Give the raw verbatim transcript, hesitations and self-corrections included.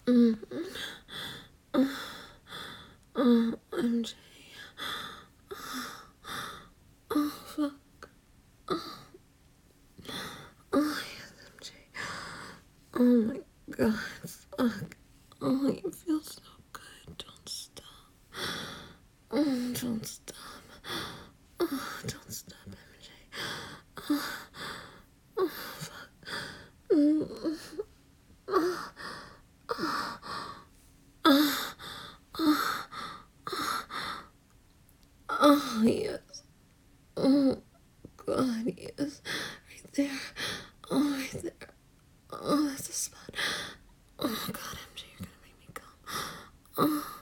Mm. Oh, oh, M J. Oh, fuck. Oh, yes, M J. Oh my god, fuck. Oh, you feel so good. Don't stop. Oh, don't stop. Oh, don't stop, M J. Oh, oh fuck. Mm. Oh, oh, oh, oh, yes. Oh, God, yes. Right there. Oh, right there. Oh, that's a spot. Oh, God, M J, you're gonna make me come. Oh.